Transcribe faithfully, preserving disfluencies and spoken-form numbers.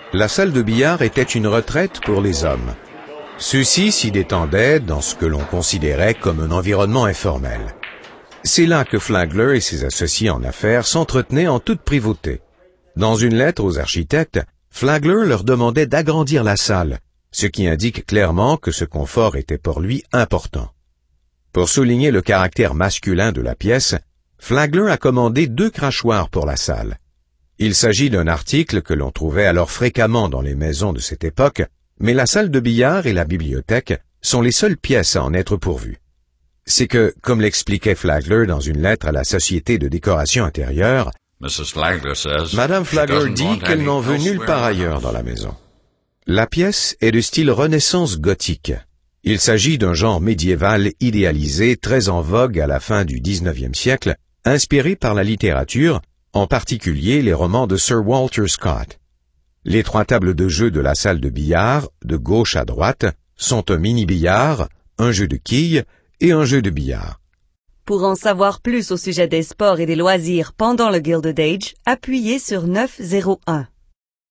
La salle de billard était une retraite pour les hommes. Ceux-ci s'y détendaient dans ce que l'on considérait comme un environnement informel. C'est là que Flagler et ses associés en affaires s'entretenaient en toute privauté. Dans une lettre aux architectes, Flagler leur demandait d'agrandir la salle, ce qui indique clairement que ce confort était pour lui important. Pour souligner le caractère masculin de la pièce, Flagler a commandé deux crachoirs pour la salle. Il s'agit d'un article que l'on trouvait alors fréquemment dans les maisons de cette époque, mais la salle de billard et la bibliothèque sont les seules pièces à en être pourvues. C'est que, comme l'expliquait Flagler dans une lettre à la Société de décoration intérieure, Madame Flagler dit qu'elle n'en veut nulle part ailleurs dans la maison. La pièce est de style Renaissance gothique. Il s'agit d'un genre médiéval idéalisé très en vogue à la fin du dix-neuvième siècle, inspiré par la littérature, en particulier les romans de Sir Walter Scott. Les trois tables de jeu de la salle de billard, de gauche à droite, sont un mini-billard, un jeu de quilles et un jeu de billard. Pour en savoir plus au sujet des sports et des loisirs pendant le Gilded Age, appuyez sur neuf zéro un.